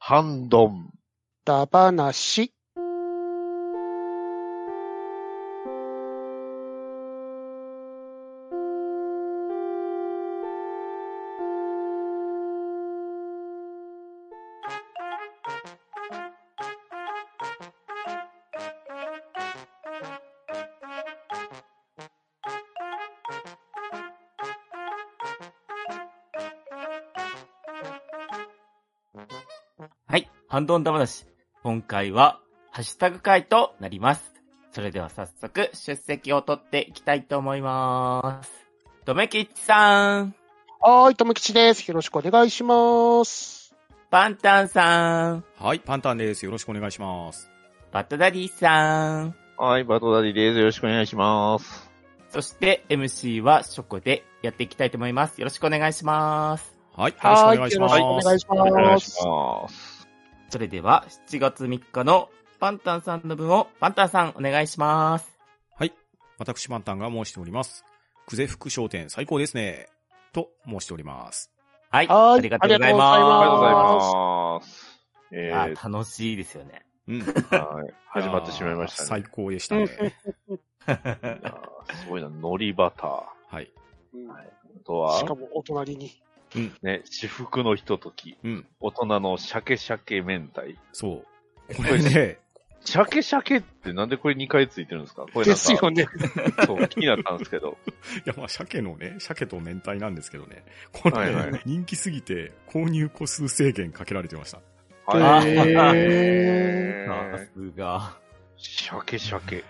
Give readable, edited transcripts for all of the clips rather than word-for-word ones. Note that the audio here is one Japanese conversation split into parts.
半ドン。 だばなし。 はい、ハンドンダ話。今回は、ハッシュタグ会となります。それでは早速、出席を取っていきたいと思います。とめきちさん。 はい、とめきちです。よろしくお願いします。 パンタンさん。 はい、パンタンです。よろしくお願いします。 バットダディさん。 はい、バトダディです。よろしくお願いします。 そして MC はショコでやっていきたいと思います。よろしくお願いします。 はい、よろしくお願いします。 よろしくお願いしお願いします。 ます。 それでは、7月3日のパンタンさんの分をパンタンさんお願いします。 はい、私パンタンが申しております。久世福商店最高ですね。と申しております。 はい、 はいありがとうございありがとうございまます。 す。楽しいですよね。 うん。 はい。始まってしまいましたね。 最高でしたね。 いやすごいな、海苔バター。 はい。 あとは、 しかもお隣に。 ね、至福のひととき。 うん。 大人の鮭鮭明太。 そう。これね、 鮭鮭ってなんでこれ2回ついてるんですか？これなんかですよね。 そう、気になったんですけど。 いやまあ鮭のね、鮭と明太なんですけどね。これ、 はいはい、 人気すぎて購入個数制限かけられてました。 はい。 へさすが。 鮭鮭。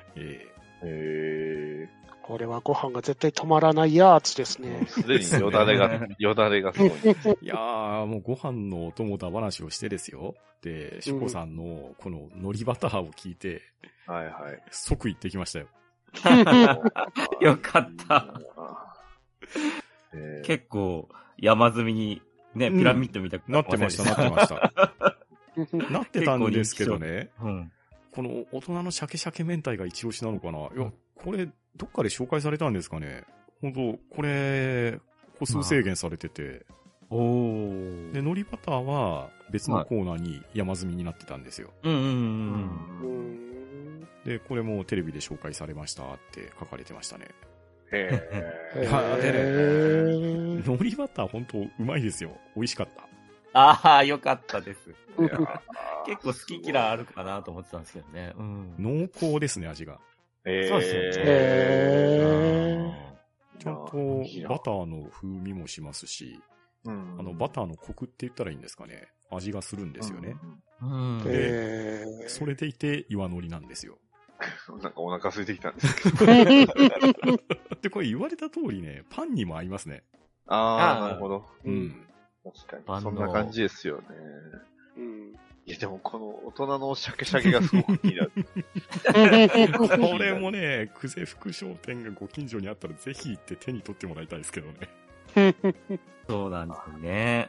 これはご飯が絶対止まらないやつですね。 すでによだれがすごい。 いやー、もうご飯のお供だ話をしてですよ。で、しこさんのこの海苔バターを聞いて、 はいはい。 即行ってきましたよ。 よかった。結構山積みにね、ピラミッドみたいなってました、なってました。なってたんですけどね。この大人の鮭鮭明太が一押しなのかな。いや、これ、どっかで紹介されたんですかね。本当これ、個数制限されてて。で、海苔バターは別のコーナーに山積みになってたんですよ。で、これもテレビで紹介されましたって書かれてましたね。でね、海苔バター本当うまいですよ。美味しかった。 ああ、よかったです。結構好き嫌いあるかなと思ってたんですけどね。 濃厚ですね、味が。 そうですよね。 ちゃんとバターの風味もしますし、バターのコクって言ったらいいんですかね。味がするんですよね。で、それでいて岩海苔なんですよ。 なんかお腹空いてきたんですけど。 で、これ言われた通りね、パンにも合いますね。 ああ、なるほど。確かに。そんな感じですよね。いや、でもこの大人の鮭鮭がすごく気になる。 これもね、久世福商店がご近所にあったらぜひ行って手に取ってもらいたいですけどね。 そうなんですね。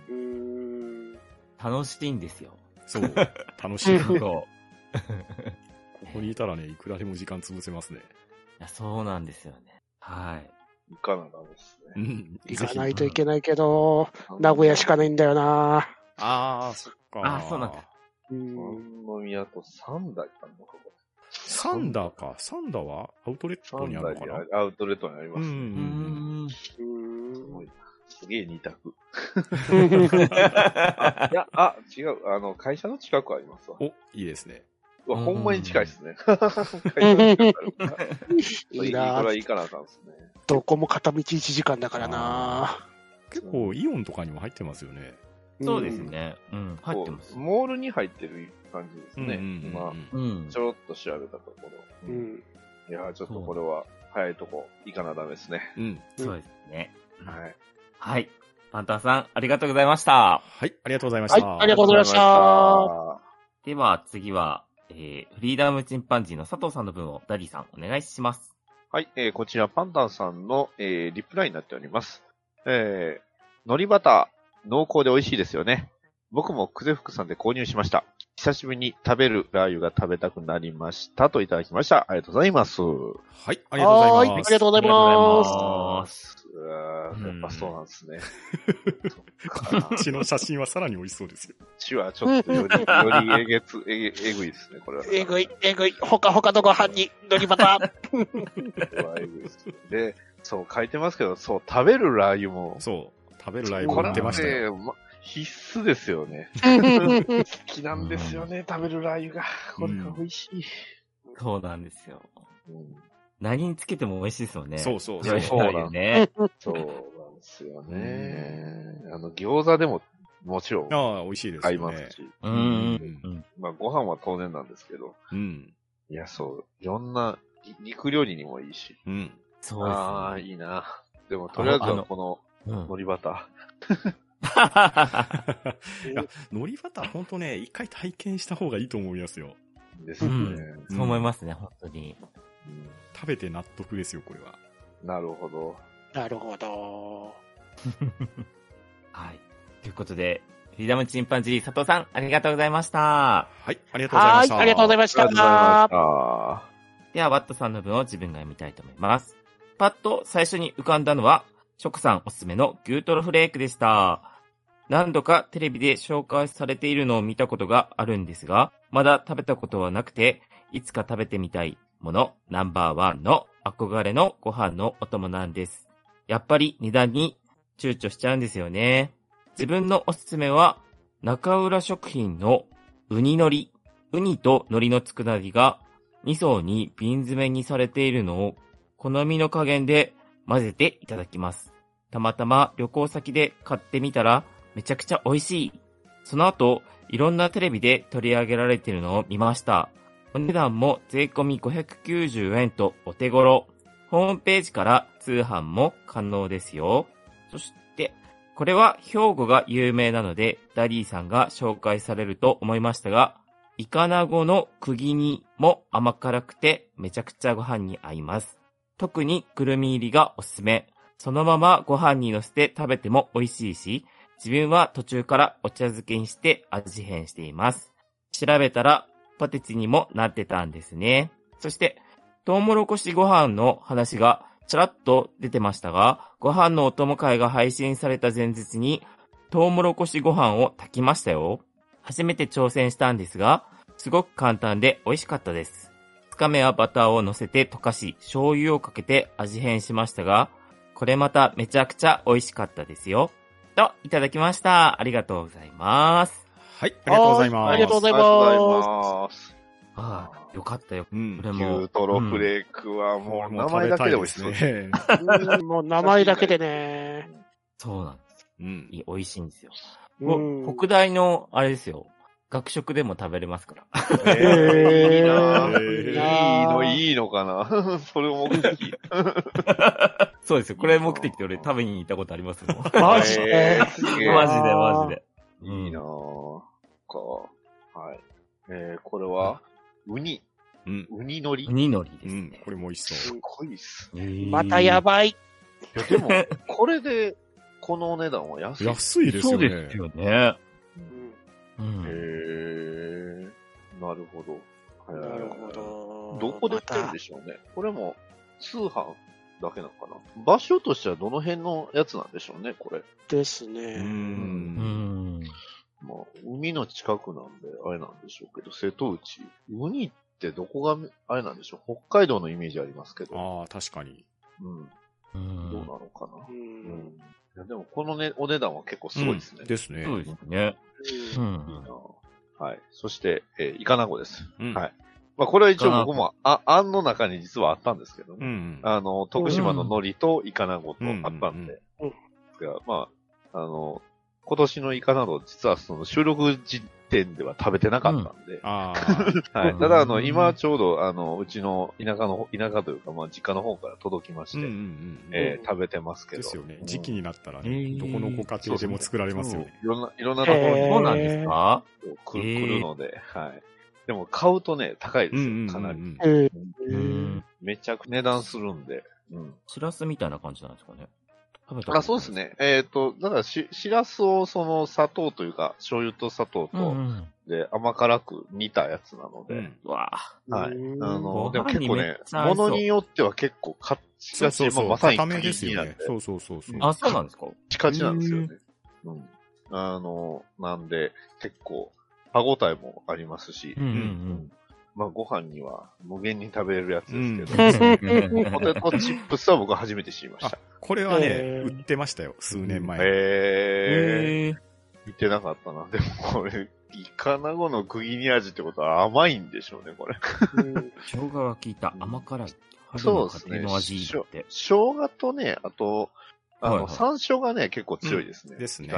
楽しいんですよ。 そう、楽しい。 ここにいたらね、いくらでも時間潰せますね。 いや、そうなんですよね。はい。 行かなダメですね。 行かないといけないけど、名古屋しかないんだよな。 ああ、そっか。 ああ、そうなんだ。 三宮と三田行ったのか。 三田か。三田はアウトレットにあるのかな？ アウトレットにありますね。すげえ二択。いや、違う。会社の近くありますわ。 お、いいですね。 ほんまに近いですね。会社の近くあるから。 いいな。 これはいかなあかんですね。 どこも片道1時間だからな。 結構イオンとかにも入ってますよね。 そうですね。入ってます。 モールに入ってる感じですね。今、ちょろっと調べたところ。いや、ちょっとこれは早いとこ行かなダメですね。 そうですね。 はい。 はい。パンタンさん、ありがとうございました。 はい、ありがとうございました。 はい、ありがとうございました。 では次は、フリーダムチンパンジーの佐藤さんの分をダディさんお願いします。 はい、こちらパンタンさんの、リプライになっております。海苔バター、濃厚で美味しいですよね。僕も久世福さんで購入しました。久しぶりに食べるラー油が食べたくなりましたといただきました。ありがとうございます。はい、ありがとうございます。 はい、ありがとうございます。 やっぱそうなんですね。 こっちの写真はさらに美味しそうですよ。 こっちはちょっとよりえぐいですね、これは。 えぐい。ほかほかのご飯に海苔バター。 これはえぐいです。で、そう書いてますけど、そう、食べるラー油も。 そう。食べるラー油も売ってましたよ。 必須ですよね。好きなんですよね、食べるラー油が。これが美味しい。 そうなんですよ。何につけても美味しいですよね。 そうそうそうなんね。 そうなんですよね。餃子でももちろん。 ああ、美味しいですよね。 合いますし。まあ、ご飯は当然なんですけど。いや、そう。いろんな肉料理にもいいし。 そうですね。 ああ、いいな。でも、とりあえずはこの、海苔バター。 いや、海苔バターほんとね、一回体験した方がいいと思いますよ。 ですね。 そう思いますね、本当に。 食べて納得ですよ、これは。 なるほど。 なるほど。 はい。ということで、フリーダムチンパンジー佐藤さん、ありがとうございました。 はい、ありがとうございました。 ありがとうございました。 では、ワットさんの分を自分が読みたいと思います。パッと最初に浮かんだのは、ショコさんおすすめの牛トロフレークでした。何度かテレビで紹介されているのを見たことがあるんですが、まだ食べたことはなくて、いつか食べてみたいものナンバー1の憧れのご飯のお供なんです。やっぱり値段に躊躇しちゃうんですよね。自分のおすすめは、中浦食品のウニ海苔。ウニと海苔の佃煮が2層に瓶詰めにされているのを好みの加減で混ぜていただきます。たまたま旅行先で買ってみたらめちゃくちゃ美味しい。その後、いろんなテレビで取り上げられているのを見ました。お値段も税込み590円とお手頃。ホームページから通販も可能ですよ。そして、これは兵庫が有名なので、ダディさんが紹介されると思いましたが、イカナゴの釘煮も甘辛くてめちゃくちゃご飯に合います。特にくるみ入りがおすすめ。そのままご飯に乗せて食べても美味しいし、自分は途中からお茶漬けにして味変しています。調べたらポテチにもなってたんですね。そして、トウモロコシご飯の話がちらっと出てましたが、ご飯のお供会が配信された前日にトウモロコシご飯を炊きましたよ。初めて挑戦したんですが、すごく簡単で美味しかったです。2日目はバターを乗せて溶かし、醤油をかけて味変しましたが、これまためちゃくちゃ美味しかったですよ。と、いただきました。ありがとうございます。 はい、ありがとうございます。 ありがとうございます。 ああ、よかったよ。 牛トロフレークはもう名前だけで美味しそうですね。もう名前だけでね。 そうなんです。美味しいんですよ。 北大の、あれですよ。学食でも食べれますから。 いいな。いいのかなそれ目的。 そうですよ。これ目的で俺食べに行ったことありますよ。 マジでマジで。 いいなぁ。はい。これは、ウニ海苔。 ウニ海苔ですね。 これも美味しそう。 すごいっす。 またやばい。 いや、でも、これで、このお値段は安い。 安いですよね。 そうですよね。 なるほど。 なるほど。 どこで売ってるんでしょうね。これも通販だけなのかな。場所としてはどの辺のやつなんでしょうね、これ。 ですね。 まあ、海の近くなんで、あれなんでしょうけど、瀬戸内。ウニってどこが、あれなんでしょう。北海道のイメージありますけど。 ああ、確かに。 どうなのかな。いやでも、このね、お値段は結構すごいですね。 ですね。 そうですね。 はい。そして、イカナゴです。はい。まあ、これは一応僕も、案の中に実はあったんですけどね。徳島の海苔とイカナゴとあったんで。まあ、今年のイカなど、実はその収録時点では食べてなかったんで。はい。ただ、今ちょうど、うちの田舎というか、まあ、実家の方から届きまして、食べてますけど。 ですよね。時期になったらね、どこのご家庭でも作られますよね。 いろんなところに。 そうなんですか？ 来るので、はい。でも買うとね、高いですよ、かなり。めちゃくちゃ値段するんで。 しらすみたいな感じなんですかね。 食べたことない。 そうですね。だからしらすをその砂糖というか、醤油と砂糖と、で甘辛く煮たやつなので。 うわはい。でもご飯結構ねにめっちゃ合いそうものによっては結構カッチカチ、まさに固めですよね。 なんで。 そうそう。 あ、そうなんですか？ カチカチなんですよね。なんで、結構、歯応えもありますし、まあご飯には無限に食べれるやつですけど、ポテトチップスは僕は初めて知りました。 これはね、売ってましたよ、数年前。 見てなかったな。でもこれ、イカナゴの釘煮味ってことは甘いんでしょうね、これ。 生姜が効いた甘辛い。 そうですね。生姜とね、あと、山椒がね、結構強いですね。 ですね。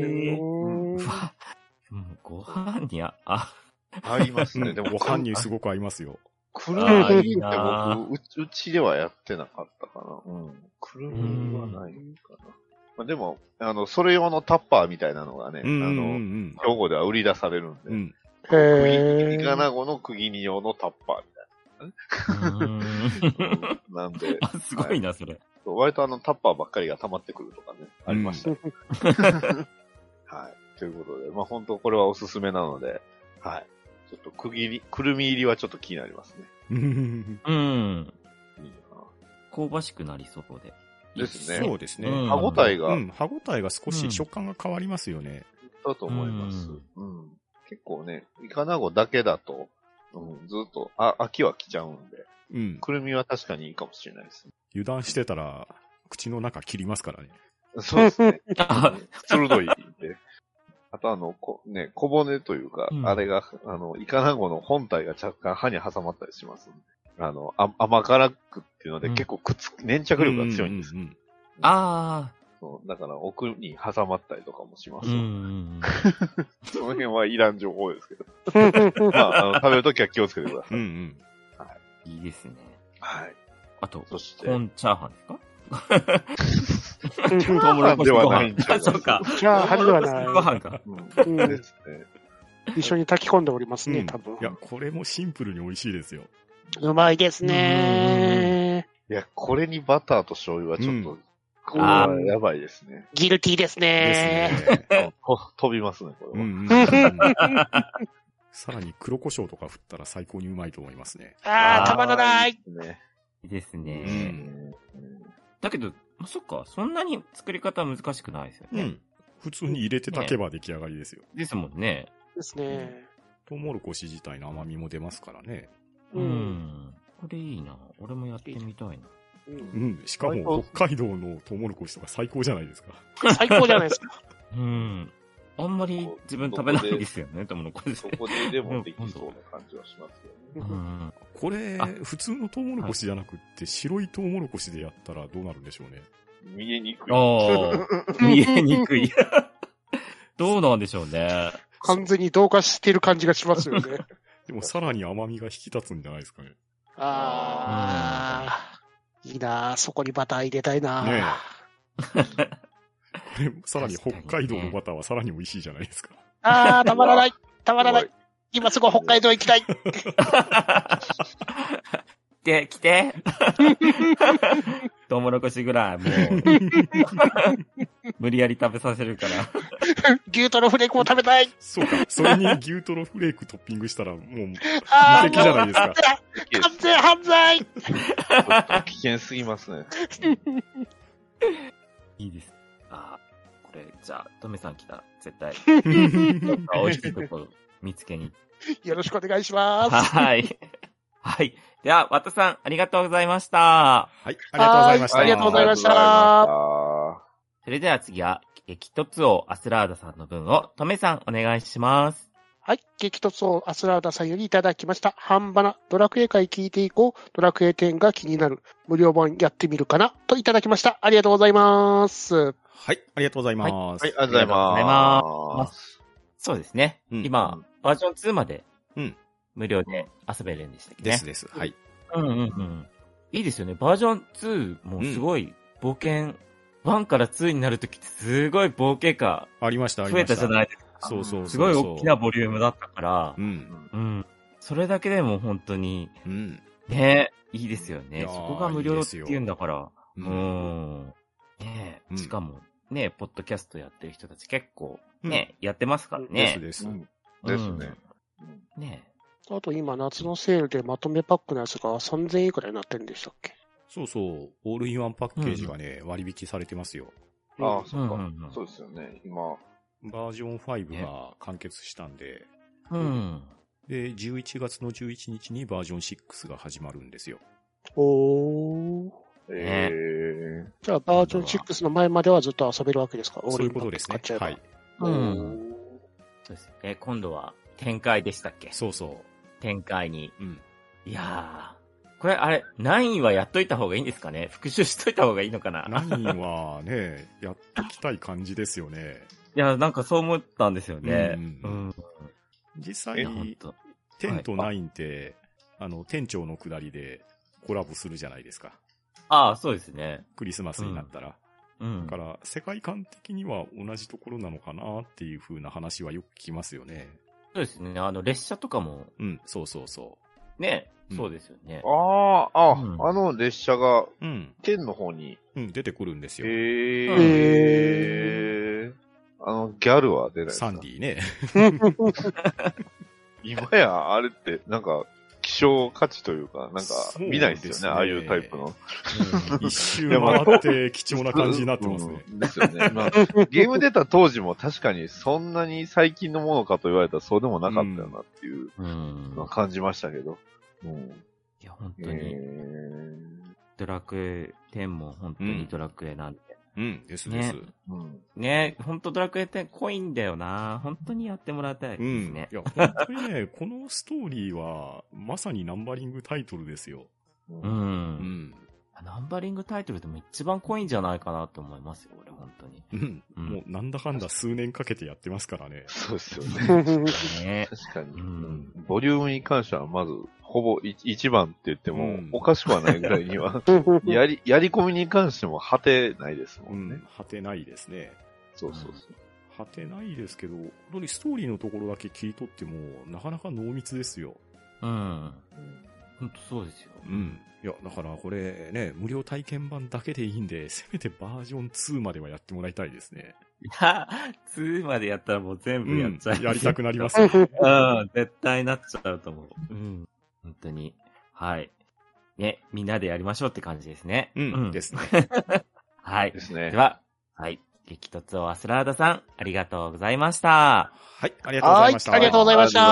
ご飯に合いますね。でもご飯にすごく合いますよ。 くるみって僕、うちではやってなかったかな。くるみはないかな。まあ、でも、それ用のタッパーみたいなのがね、兵庫では売り出されるんで、イカナゴの釘煮用のタッパーみたいな。なんで。 すごいな、それ。 割とタッパーばっかりが溜まってくるとかね、ありました。はい。ということで、まあ本当これはおすすめなので、はい。ちょっとくるみ入りはちょっと気になりますね。いいな。 香ばしくなりそうで。 ですね。 そうですね。 歯応えが。 歯応えが少し食感が変わりますよね。 だと思います。結構ね、イカナゴだけだと、ずっと、飽きは来ちゃうんで、くるみは確かにいいかもしれないですね。 油断してたら、口の中切りますからね。 そうですね。鋭いで。あと小骨というか、あれが、イカナゴの本体が若干歯に挟まったりしますんで。甘辛くっていうので結構粘着力が強いんです。そう、だから奥に挟まったりとかもします。その辺はいらん情報ですけど。まあ、食べるときは気をつけてください。 いいですね。 はい。 あと、 そして。 コーンチャーハンですか？ チャーハンではないんじゃないですか。 そうか。 チャーハンではない。 ご飯か。 ですね。 一緒に炊き込んでおりますね、多分。 いや、これもシンプルに美味しいですよ。 うまいですね。 いや、これにバターと醤油はちょっと、これはやばいですね。 ギルティーですね。 飛びますね、これは。 さらに黒胡椒とか振ったら最高にうまいと思いますね。 たまらない。 いいですね。だけど、そっか、そんなに作り方難しくないですよね。 普通に入れて炊けば出来上がりですよ。 ですもんね。 ですね。 トウモロコシ自体の甘みも出ますからね。 これいいな。俺もやってみたいな。 しかも北海道のトウモロコシとか最高じゃないですか。 最高じゃないですか。 あんまり自分食べないですよね、トウモロコシ。 そこででもできそうな感じはしますよね。 これ、普通のトウモロコシじゃなくって、白いトウモロコシでやったらどうなるんでしょうね。 見えにくい。 見えにくい。どうなんでしょうね。 完全に同化してる感じがしますよね。 でもさらに甘みが引き立つんじゃないですかね。 いいなぁ。そこにバター入れたいなぁ。 ねえ。これ、さらに北海道のバターはさらに美味しいじゃないですか。 たまらない。たまらない。今すぐ北海道行きたい。 来て。トウモロコシぐらい、もう。無理やり食べさせるから。 牛トロフレークも食べたい。 そうか。それに牛トロフレークトッピングしたら、もう、無敵じゃないですか。 完全犯罪。 危険すぎますね。 いいです。これ、じゃあ、トメさん来たら、絶対。美味しいところ、見つけに。 よろしくお願いします。 はい。はい。では、ワトさん、ありがとうございました。 はい、ありがとうございました。 ありがとうございました。 それでは次は、激突王アスラーダさんの分を、トメさん、お願いします。 はい。激突王アスラーダさんよりいただきました。半ばな、ドラクエ会聞いていこう。ドラクエ10が気になる。無料版やってみるかなといただきました。ありがとうございます。 はい、ありがとうございます。 はい、ありがとうございます。 そうですね。今、バージョン2まで、無料で遊べるんでしたっけね。 です。はい。 いいですよね。バージョン2もすごい冒険、1から2になるときってすごい冒険感ありました、 増えたじゃないですか。 そう。 すごい大きなボリュームだったから、それだけでも本当に、ね、いいですよね。そこが無料って言うんだから、 ねしかも、ねポッドキャストやってる人たち結構、ねやってますからね。 です。 ですね。 ねあと今、夏のセールでまとめパックのやつが3000円くらいになってるんでしたっけ？ そうそう。オールインワンパッケージがね、割引されてますよ。 ああ、そうか。そうですよね。今。 バージョン5が完結したんで。で、11月の11日にバージョン6が始まるんですよ。 おー。じゃあ、バージョン6の前まではずっと遊べるわけですか？ そういうことですね。はい。 そうですね。今度は展開でしたっけ？ そうそう。 展開に。いやー。これ、あれ、9はやっといた方がいいんですかね？復習しといた方がいいのかな？ 9はね、やっときたい感じですよね。 いや、なんかそう思ったんですよね。 実際に、10と9って、店長の下りでコラボするじゃないですか。 ああ、そうですね。 クリスマスになったら。だから、世界観的には同じところなのかなっていう風な話はよく聞きますよね。 そうですね。列車とかも。 そうそうそう。 ね、そうですよね。 列車が、10の方に、 出てくるんですよ。 ギャルは出ないですか？ サンディね。 今や、あれって、なんか、希少価値というか、なんか、見ないですよね、ああいうタイプの。 一周回って貴重な感じになってますね。 ですよね。ゲーム出た当時も確かにそんなに最近のものかと言われたらそうでもなかったよなっていうのを感じましたけど。 いや、本当に。ドラクエ10も本当にドラクエなんで。 ですです。 ね、本当ドラクエ10濃いんだよな。本当にやってもらいたいですね。 いや、本当にね、このストーリーは、まさにナンバリングタイトルですよ。 ナンバリングタイトルでも一番濃いんじゃないかなと思いますよ、俺、本当に。 もう、なんだかんだ数年かけてやってますからね。 そうですよね。確かに。ボリュームに関しては、まず、ほぼ一番って言っても、おかしくはないぐらいには、やり込みに関しても果てないですもんね。 果てないですね。 そうそうそう。 果てないですけど、本当にストーリーのところだけ切り取っても、なかなか濃密ですよ。 本当そうですよ。 いや、だからこれね、無料体験版だけでいいんで、せめてバージョン2まではやってもらいたいですね。 いや、2までやったらもう全部やっちゃう。 やりたくなりますね。 絶対なっちゃうと思う。本当に。はい。ね、みんなでやりましょうって感じですね。 ですね。 はい。 ですね。 では、はい。激突をアスラーダさん、ありがとうございました。 はい、ありがとうございました。 ありがとうございました。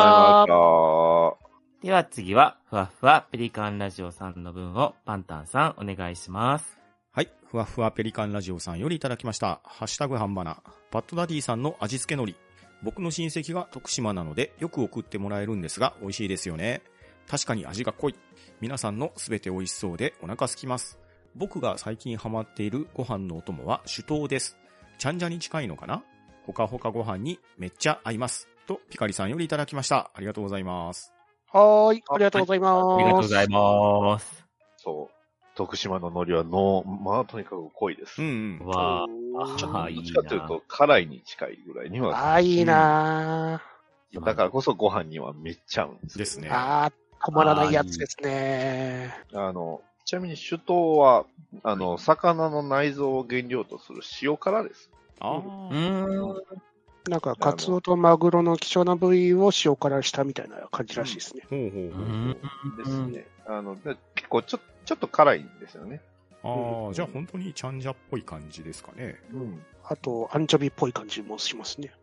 では次は、ふわふわペリカンラジオさんの分をパンタンさんお願いします。 はい。ふわふわペリカンラジオさんよりいただきました。ハッシュタグ半ばな。パッドダディさんの味付け海苔。僕の親戚が徳島なのでよく送ってもらえるんですが美味しいですよね。確かに味が濃い。皆さんのすべて美味しそうでお腹空きます。僕が最近ハマっているご飯のお供は酒盗です。ちゃんじゃに近いのかな？ほかほかご飯にめっちゃ合います。とピカリさんよりいただきました。ありがとうございます。 はい、ありがとうございます。 ありがとうございます。 そう。徳島の海苔はまあとにかく濃いです。 わどっちかというと辛いに近いぐらいには。 いいなだからこそご飯にはめっちゃ合うんです。 ですね。 止まらないやつですね。 ちなみに酒盗は、魚の内臓を原料とする塩辛です。 なんか、カツオとマグロの貴重な部位を塩辛したみたいな感じらしいですね。 ですね。結構ちょっと辛いんですよね。 じゃあ本当にちゃんじゃっぽい感じですかね。 あと、アンチョビっぽい感じもしますね。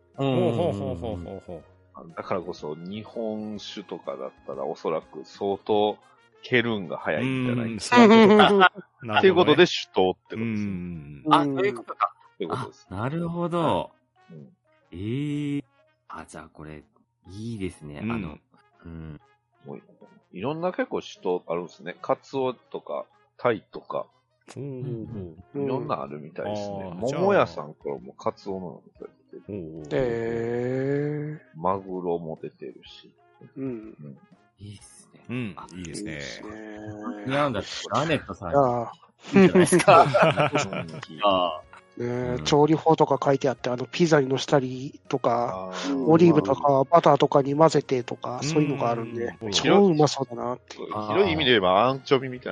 だからこそ、日本酒とかだったらおそらく相当、ケルンが早いんじゃないかな。っていうことで酒盗ってことです。 そういうことか。 っていうことです。 なるほど。じゃあこれ、いいですね。 いろんな結構酒盗あるんですね。カツオとか、タイとか。いろんなあるみたいですね。桃屋さんからもカツオの出てる。マグロも出てるし。 いいっすね。 いいですね。 なんだって、ラネットさん。いいじゃないですか。 調理法とか書いてあって、ピザにのしたりとか、オリーブとかバターとかに混ぜてとか、そういうのがあるんで、超うまそうだなっていう。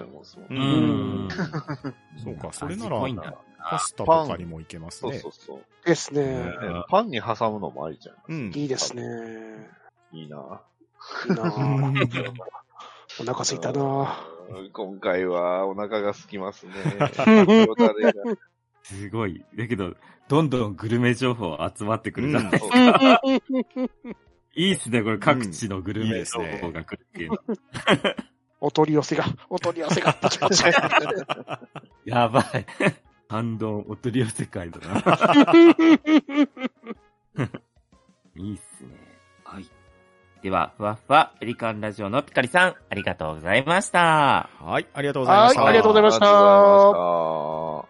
広い意味で言えばアンチョビみたいなもんですもん。 そうか、それなら、 パスタとかにもいけますね。 そうそうそう。 ですね。 パンに挟むのもありじゃん。 いいですね。 いいな。 いいなお腹すいたな今回はお腹が空きますね。 すごい。だけど、どんどんグルメ情報集まってくるじゃないですか。いいっすね、これ各地のグルメ情報が来るっていうの。 お取り寄せが。 やばい。反動お取り寄せ会だな。いいっすね。はい。では、ふわふわペリカンラジオのピカリさん、ありがとうございました。 はい、ありがとうございました。 はい、ありがとうございました。 はい。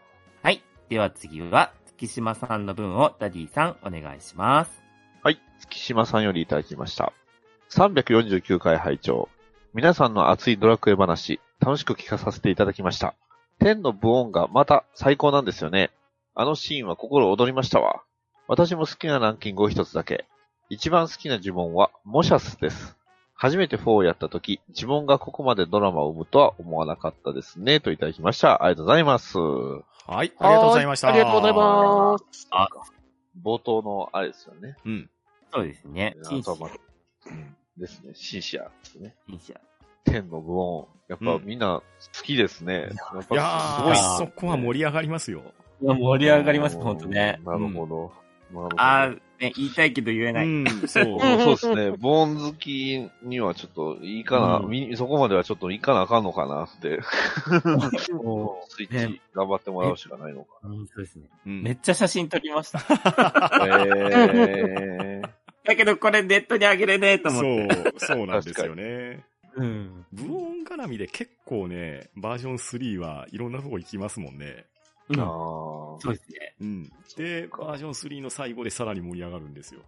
では次は、月島さんの分をダディさんお願いします。 はい、月島さんよりいただきました。349回拝聴。皆さんの熱いドラクエ話、楽しく聞かさせていただきました。天の武音がまた最高なんですよね。あのシーンは心躍りましたわ。私も好きなランキングを一つだけ。一番好きな呪文はモシャスです。初めて4をやった時、呪文がここまでドラマを生むとは思わなかったですね。といただきました。ありがとうございます。 はい、ありがとうございました。 ありがとうございます。 冒頭のあれですよね。 うん。そうですね。 ですね。シンシアですね。 シンシア。 天の武音。やっぱみんな好きですね。やっぱすごい。そこは盛り上がりますよ。 いや、盛り上がります、ほんとね。 なるほど。 ね、言いたいけど言えない。 そうですね。ボーン好きにはちょっといいかな、そこまではちょっといかなあかんのかなって。スイッチ頑張ってもらうしかないのかな。 そうですね。めっちゃ写真撮りました。だけどこれネットにあげれねえと思って。 そうなんですよね。武音絡みで結構ね、バージョン3はいろんなとこ行きますもんね。 そうですね。で、バージョン3の最後でさらに盛り上がるんですよ。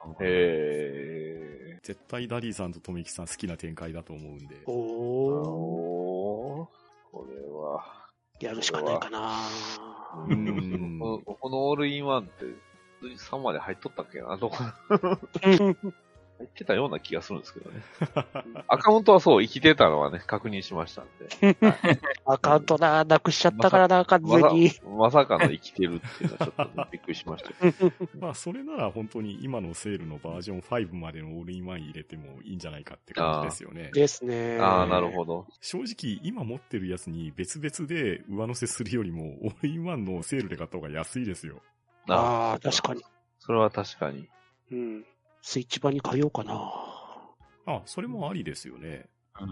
絶対ダディさんとトメキさん好きな展開だと思うんで。 これは。 やるしかないかなこのオールインワンって3まで入っとったっけなどこ入ってたような気がするんですけどね。アカウントはそう、生きてたのはね、確認しましたんで。 アカウントなくしちゃったからな、完全に。 まさかの生きてるっていうのはちょっと、びっくりしましたまあ、それなら本当に今のセールのバージョン5までのオールインワン入れてもいいんじゃないかって感じですよね。 ですね。 なるほど。 正直、今持ってるやつに別々で上乗せするよりも、オールインワンのセールで買った方が安いですよ。 確かに。 それは確かに。 スイッチ版に変えようかな。 それもありですよね。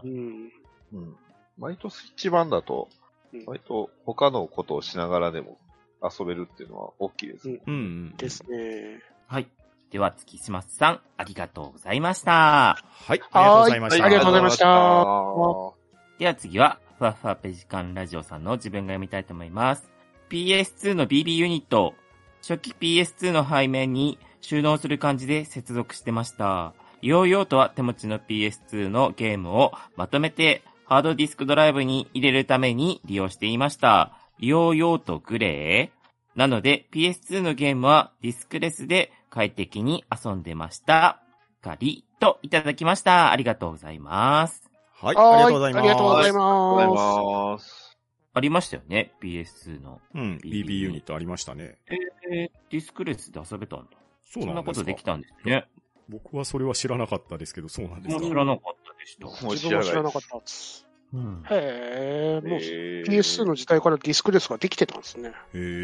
割とスイッチ版だと、割と他のことをしながらでも遊べるっていうのは大きいですね。 ですね。 はい。では、月島さん、ありがとうございました。 はい、ありがとうございました。 ありがとうございました。 では次は、ふわふわペジカンラジオさんの自分が読みたいと思います。PS2 の BB ユニット、初期 PS2 の背面に収納する感じで接続してました。ヨーヨーとは手持ちの PS2 のゲームをまとめてハードディスクドライブに入れるために利用していました。ヨーヨーとグレーなので PS2 のゲームはディスクレスで快適に遊んでました。といただきました。ありがとうございます。 はい、ありがとうございます。 ありがとうございます。 ありましたよね、PS2 の。 BB ユニットありましたね。 ディスクレスで遊べたんだ。 そうなんですか。 そんなことできたんですね。 僕はそれは知らなかったですけど、そうなんですか。 知らなかったでした。 自分も知らなかったです。もう PS2 の時代からディスクレスができてたんですね。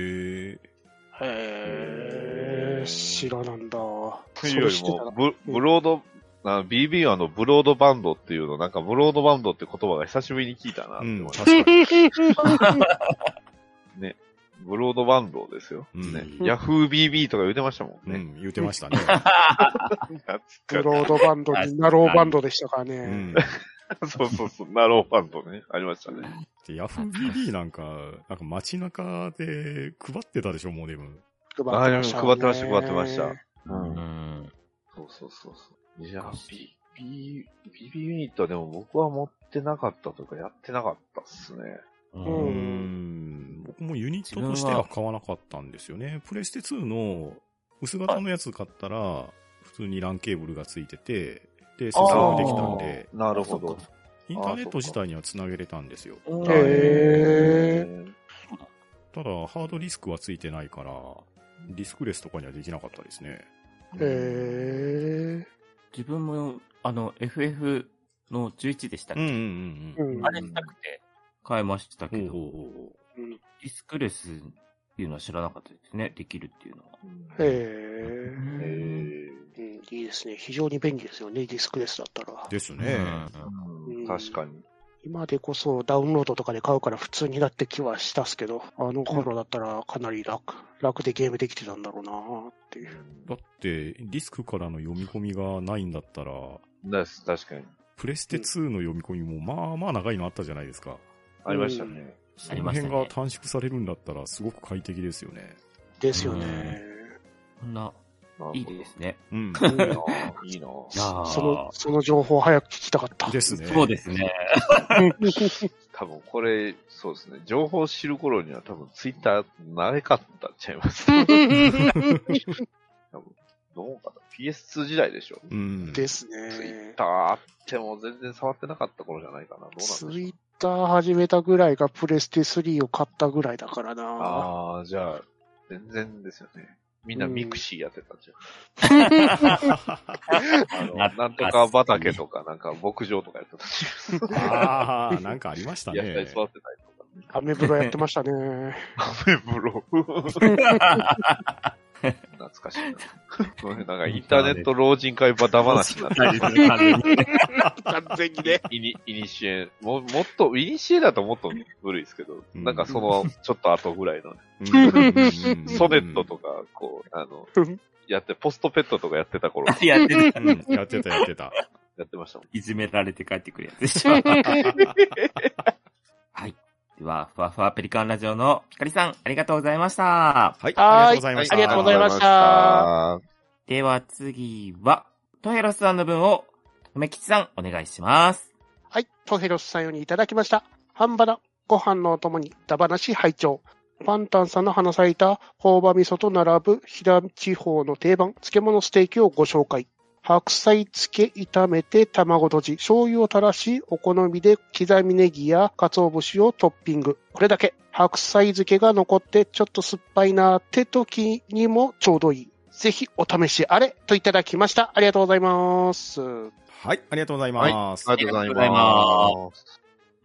知らなんだ。 というよりも、ブロード、BB はブロードバンドっていうの、なんかブロードバンドって言葉が久しぶりに聞いたなって思いました。確かに。ね。ブロードバンドですよ。ヤフー BB とか言ってましたもんね。 言ってましたね。 ブロードバンドにナローバンドでしたからね。 そう、ナローバンドね。ありましたね。 ヤフー BB なんか街中で配ってたでしょ、モデム。 配ってました。そう。いや、BB ユニットはでも僕は持ってなかったとかやってなかったっすね。 僕もユニットとしては買わなかったんですよね。プレステ2の薄型のやつ買ったら、普通に LAN ケーブルがついてて、で、接続できたんで。 なるほど。 インターネット自体には繋げれたんですよ。 ただ、ハードディスクはついてないから、ディスクレスとかにはできなかったですね。 自分も、FF の11でしたっけ、あれしたくて買いましたけど、ディスクレスっていうのは知らなかったですね。できるっていうのは。 いいですね。非常に便利ですよね、ディスクレスだったら。 ですね。 確かに。 今でこそダウンロードとかで買うから普通になって気はしたっすけど、あの頃だったらかなり楽でゲームできてたんだろうなっていう。 だって、ディスクからの読み込みがないんだったら、 確かに。 プレステ2の読み込みもまあまあ長いのあったじゃないですか。 ありましたね。 その辺が短縮されるんだったらすごく快適ですよね。 ですよね。 こんな、いいですね。 いいなその情報を早く聞きたかった。 ですね。 そうですね。 多分これ、そうですね。情報を知る頃には多分ツイッター慣れかったんちゃいます。多分どうかな。PS2 時代でしょ。 ですね。 ツイッターあっても全然触ってなかった頃じゃないかな。どうなんでしょう。 ツイッター始めたぐらいがプレステ3を買ったぐらいだからな。 ああ、じゃあ、全然ですよね。みんなミクシーやってたんじゃん。なんとか畑とか、なんか牧場とかやってたし。 ああ、なんかありましたね。 野菜育てたりとか、ね。 アメブロやってましたね。 アメブロ。懐かしいな。なんかインターネット老人会バタ話になってる。 完全にね。 イニシエ、もっと、イニシエだともっと古いですけど、なんかその、ちょっと後ぐらいの、ソネットとか、こう、やって、ポストペットとかやってた頃。 やってた。 やってた。 やってましたもん。 いじめられて帰ってくるやつでしょ。はい。では、ふわふわペリカンラジオのピカリさん、ありがとうございました。 はい、ありがとうございました。 ありがとうございました。 では次は、トヘロスさんの分を、梅吉さん、お願いします。 はい、トヘロスさんよりいただきました。半ばな、ご飯のお供に、だばなし拝聴。パンタンさんの話された、朴葉味噌と並ぶ、飛騨地方の定番、漬物ステーキをご紹介。白菜漬け炒めて卵とじ、醤油を垂らし、お好みで刻みネギや鰹節をトッピング。これだけ。白菜漬けが残ってちょっと酸っぱいなって時にもちょうどいい。ぜひお試しあれといただきました。ありがとうございます。 はい、ありがとうございます。 ありがとうございます。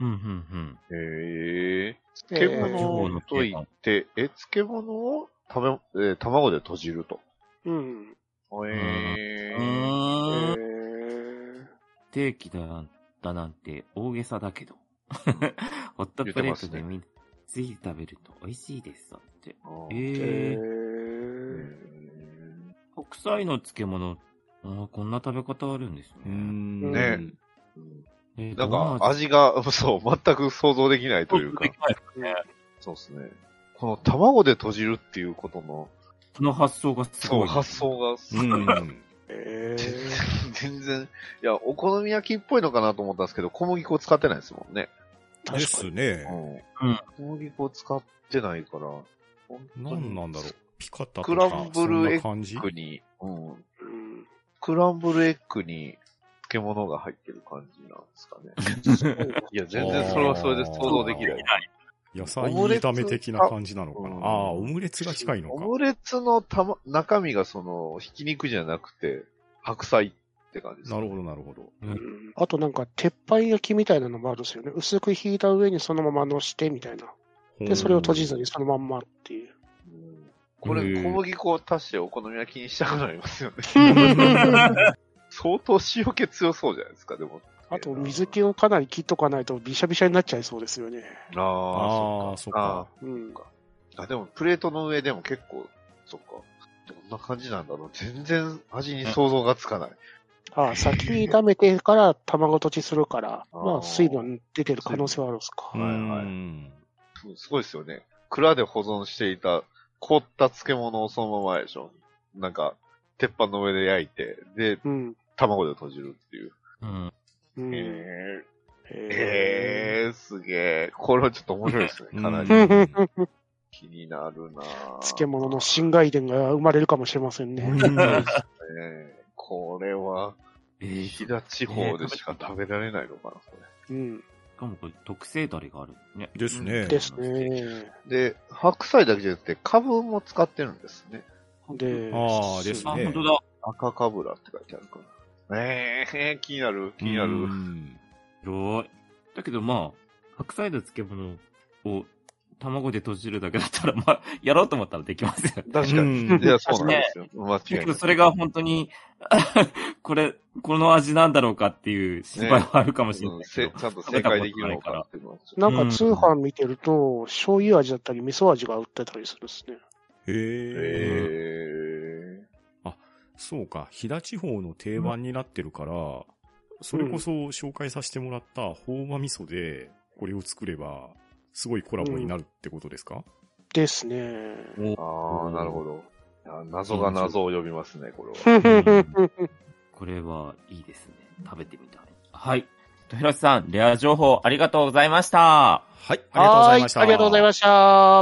漬物といって、漬物を卵で閉じると。 ステーキだなんて大げさだけど。ホットプレートでぜひ食べると美味しいですって。白菜の漬物、こんな食べ方あるんですね。 ね。なんか味が、そう、全く想像できないというか。そうですね。この卵で閉じるっていうことの、 この発想がすごい。 そう、発想がすごい。全然、いや、お好み焼きっぽいのかなと思ったんですけど、小麦粉使ってないですもんね。 ですね。 小麦粉使ってないから、 なんなんだろう。ピカタとかクランブルエッグに、クランブルエッグに漬物が入ってる感じなんですかね。いや、全然それはそれで想像できない。 野菜炒め的な感じなのかな。オムレツが近いのか。 オムレツの中身がひき肉じゃなくて、白菜って感じです、 ね。なるほど、なるほど。 あとなんか、鉄板焼きみたいなのもあるんですよね。薄く引いた上にそのまま乗してみたいな。で、それを閉じずにそのまんまっていう。 これ、小麦粉を足してお好み焼きにしたくなりますよね。相当塩気強そうじゃないですか、でも。 あと、水気をかなり切っとかないとビシャビシャになっちゃいそうですよね。 そっか。でも、プレートの上でも結構、そっか。どんな感じなんだろう。全然味に想像がつかない。 先に炒めてから卵とじするから、水分出てる可能性はあるんですか。 すごいですよね。蔵で保存していた凍った漬物をそのままでしょ。なんか、鉄板の上で焼いて、で、卵で閉じるっていう。すげえ。これはちょっと面白いですね、かなり。気になるなぁ。 漬物の新外伝が生まれるかもしれませんね。 これは、飛騨地方でしか食べられないのかな、これ。 かもこれ特製ダレがあるね。 ですね。 ですね。 で、白菜だけじゃなくて、カブも使ってるんですね。 で、 ああ、ですね。 あ、本当だ。 赤かぶらって書いてあるから。気になる、気になる。 広い。だけどまあ、白菜の漬物を卵で閉じるだけだったら、まあ、やろうと思ったらできますよ。 確かに。いや、そうなんですよ。間違いだない。 けどそれが本当に、この味なんだろうかっていう心配はあるかもしれないけど。 ちゃんと正解できるのかっていうのは。 なんか通販見てると、醤油味だったり味噌味が売ってたりするんですね。 あ、そうか。飛騨地方の定番になってるから、それこそ紹介させてもらった朴葉味噌で、これを作れば、すごいコラボになるってことですか？ ですね。 ああ、なるほど。謎が謎を呼びますね、これは。 これはいいですね。食べてみたい。はい。とひろしさん、レア情報ありがとうございました。 はい、ありがとうございました。 ありがとうございました。 はい。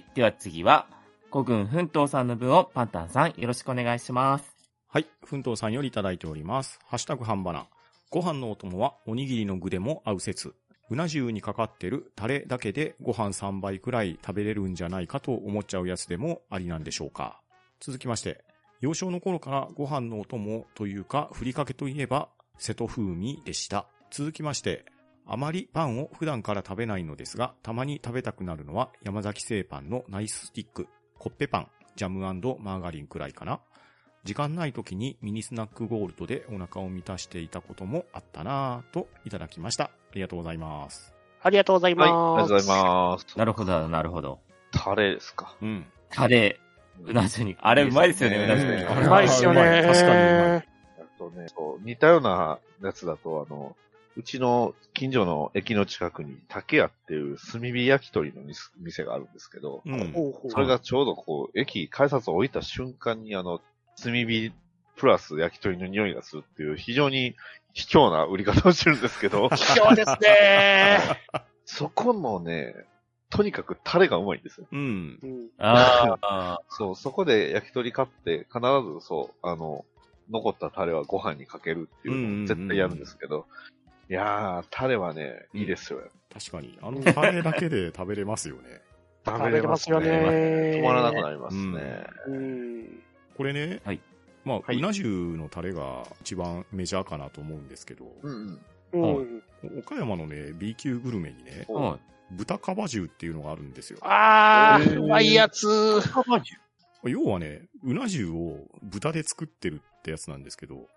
では次は、古軍奮闘さんの分をパンタンさんよろしくお願いします。 はい。奮闘さんよりいただいております。ハッシュタグ半ばな。ご飯のお供はおにぎりの具でも合う説。うな重にかかってるタレだけでご飯3杯くらい食べれるんじゃないかと思っちゃうやつでもありなんでしょうか。続きまして、幼少の頃からご飯のお供というかふりかけといえば瀬戸風味でした。続きまして、あまりパンを普段から食べないのですが、たまに食べたくなるのは山崎製パンのナイススティック、コッペパン、ジャム&マーガリンくらいかな。時間ない時にミニスナックゴールドでお腹を満たしていたこともあったなぁといただきました。ありがとうございます。 ありがとうございます。 はい、ありがとうございます。 なるほど、なるほど。 タレですか。 タレ、うな重に。あれうまいですよね、うな重に。 うまいですよね。 確かにうまい。 そう似たようなやつだと、うちの近所の駅の近くに竹屋っていう炭火焼き鳥の店があるんですけど、それがちょうど駅改札を降りた瞬間に炭火プラス焼き鳥の匂いがするっていう非常に卑怯な売り方をしてるんですけど。 卑怯ですね。 そこのね、とにかくタレがうまいんですよ。そこで焼き鳥買って必ず残ったタレはご飯にかけるっていうのを絶対やるんですけど、いやー、タレはね、いいですよ。 確かに。タレだけで食べれますよね。 食べれますよね。 止まらなくなりますね。 これね、 はい。 まあ、うな重のタレが一番メジャーかなと思うんですけど、岡山のね、B 級グルメにね、豚カバ重っていうのがあるんですよ。 うまいやつ。 要はね、うな重を豚で作ってるってやつなんですけど、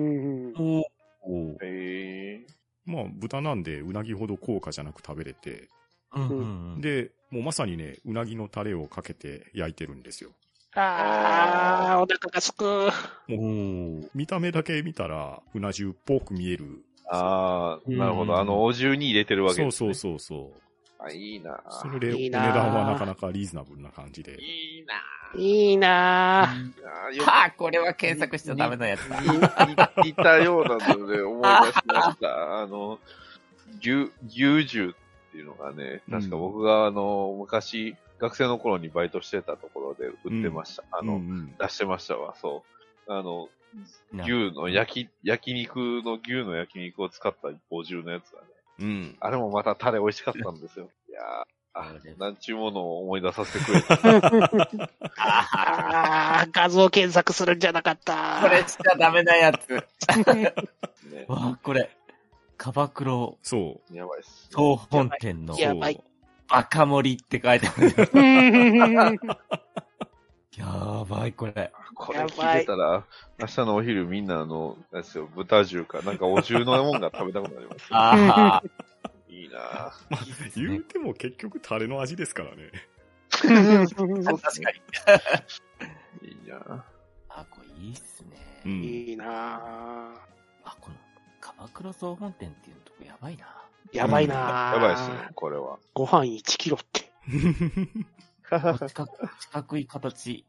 まあ、豚なんでうなぎほど高価じゃなく食べれて、で、もうまさにね、うなぎのタレをかけて焼いてるんですよ。 お腹がすく。 もう、見た目だけ見たら、うな重っぽく見える。 なるほど。お重に入れてるわけですね。 そう。 いいなぁ。 それで、お値段はなかなかリーズナブルな感じで。 いいなぁ。 いいなぁ。これは検索しちゃダメなやつだ。 似たようなので思い出しました。牛重っていうのがね、確か僕が昔、学生の頃にバイトしてたところで売ってました。出してましたわ、そう。牛の焼肉を使ったお重のやつがね。あれもまたタレ美味しかったんですよ。いやー、なんちゅうものを思い出させてくれた。 画像検索するんじゃなかった。 これしちゃダメなやつ。わこれ。カバクロ。 そう。 やばいっす。 総本店の。 やばい。 バカ盛りって書いてある。やばい、これ。 これ聞いてたら、明日のお昼みんなですよ、豚重か、なんかお重のもんが食べたくなります、ね。 ああ。 いいなぁ。 まあ、言うても結局タレの味ですからね。 確かに。 いいなぁ。 これいいっすね。 いいなぁ。 この、カバクロ総本店っていうとこやばいな。 やばいなぁ。 やばいっすね、これは。 ご飯1キロって。 四角い形。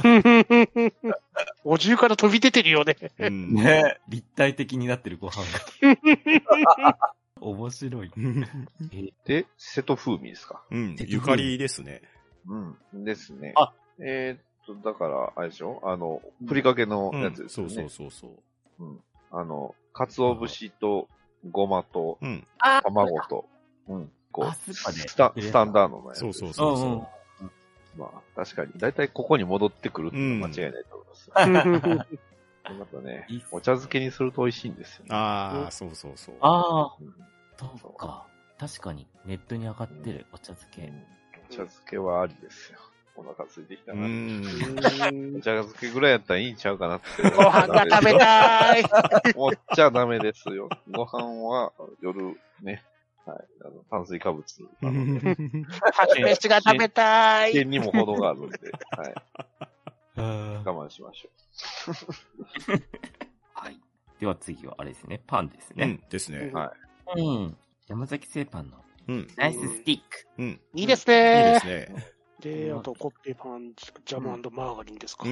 お重から飛び出てるよね。 ね立体的になってるご飯が。面白い。 で、瀬戸風味ですか。 ゆかりですね。 ですね。だから、あれでしょふりかけのやつですよね。 そう。 鰹節とごまと、 うん。 卵と、うん。こう、 スーパーでスタンダードのやつ。 そうそうそうそう。 まあ、確かに。だいたいここに戻ってくるっていうのは間違いないと思います。またね、お茶漬けにすると美味しいんですよね。 ああ、そうそうそう。 ああ、そうか。確かに、ネットに上がってるお茶漬け。 お茶漬けはありですよ。お腹空いてきたな。お茶漬けぐらいやったらいいんちゃうかなって。 ご飯が食べたい。 思っちゃダメですよ。ご飯は夜ね、はい、炭水化物なので。 白飯が食べたい。 危険にも程があるんで、はい。我慢しましょう。はい。では次はあれですね。パンですね。 うん、ですね。 はい。うん。山崎製パンの。ナイススティック。 うん。 いいですね。 いいですね。 で、あと、コッペパン、ジャム&マーガリンですか。 うん。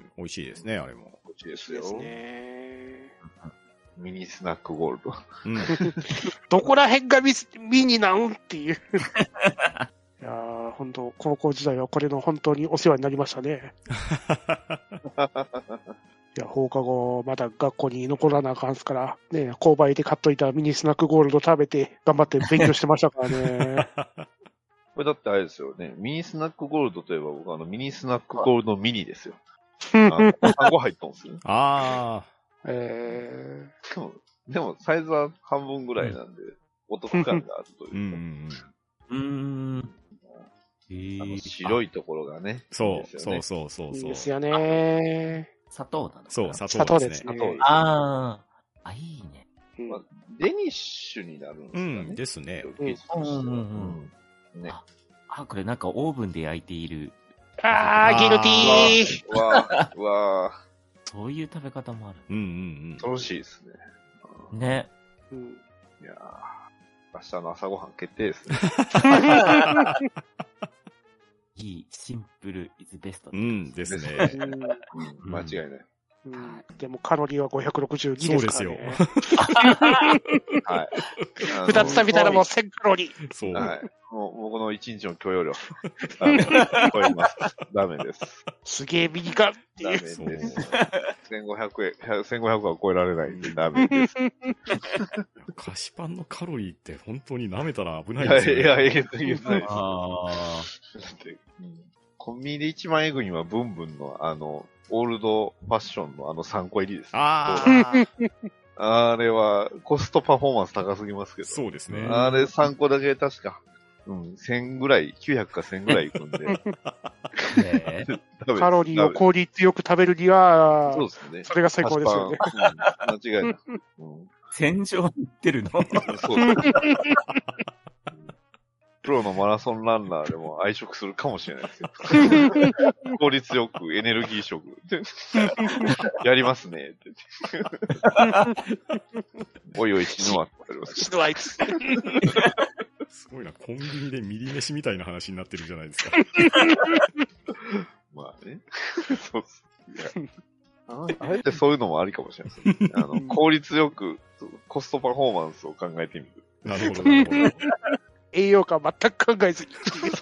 美味しいですね、あれも。 美味しいですよ。 ですね。 ミニスナックゴールド。 どこら辺がミニなんっていう。いやー、本当高校時代はこれの本当にお世話になりましたね。いや、放課後、まだ学校に残らなあかんすから、ね、購買で買っといたミニスナックゴールド食べて、頑張って勉強してましたからね。 これだってあれですよね。ミニスナックゴールドといえば僕ミニスナックゴールドミニですよ。3個入っとんすよ。 ああ。 でもサイズは半分ぐらいなんで、お得感があるというか。白いところがね。 そう。 いいですよね。 砂糖なの？ そう、砂糖ですね。 ああ、いいね。 デニッシュになるんですかね。 ですね。 これなんかオーブンで焼いている。 ギルティー。 わそういう食べ方もある。 楽しいですね。 ね。 いや明日の朝ごはん決定ですね。 いい、シンプルイズベスト。 ですね。 間違いない。 でもカロリーは562ですからね。 そうですよ。 はい。 2つ食べたらもう1000カロリー。 そう。はい。もう僕の1日の許容量。超えます。ダメです。 すげえ右かっていう。 ダメです。1500は超えられないんでダメです。 菓子パンのカロリーって本当に舐めたら危ないですよね。 いや、えげつないです。だってコンビニで一番エグいのはブンブンのオールドファッションの3個入りです。あれはコストパフォーマンス高すぎますけど。 そうですね。 あれ3個だけ確か、1000ぐらい、900か1000ぐらいいくんで。 カロリーを効率よく食べるには、 そうですね。 それが最高ですよね。 間違いない。 戦場に行ってるの？ そうですね。プロのマラソンランナーでも愛食するかもしれないですよ。効率よくエネルギー食。やりますね。おいおい死ぬわって言われます。 死ぬわあいつ。 すごいな、コンビニでミリ飯みたいな話になってるじゃないですか。 まあね。そうっす。あえてそういうのもありかもしれないですね。効率よくコストパフォーマンスを考えてみる。 なるほど、なるほど。 栄養価全く考えずに。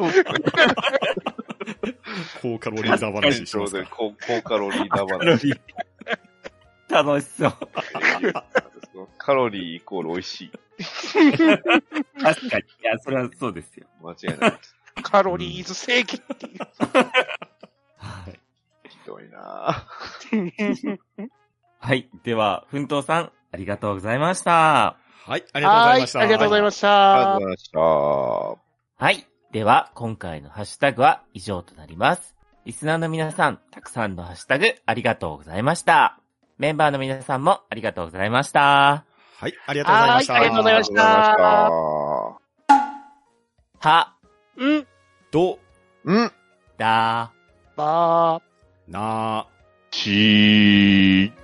高カロリーだ話しますか。 高カロリーだ話。 楽しそう。 カロリーイコール美味しい。 確かに。いや、それはそうですよ。 間違いないです。 カロリーズ正義っていう。 はい。 ひどいなはい。では、奮闘さん、ありがとうございました。 はい、ありがとうございました。 ありがとうございました。 ありがとうございました。 はい。では、今回のハッシュタグは以上となります。リスナーの皆さん、たくさんのハッシュタグありがとうございました。メンバーの皆さんもありがとうございました。 はい、ありがとうございました。 ありがとうございました。 は、 ど、 だ、 ば、 な、 ちー。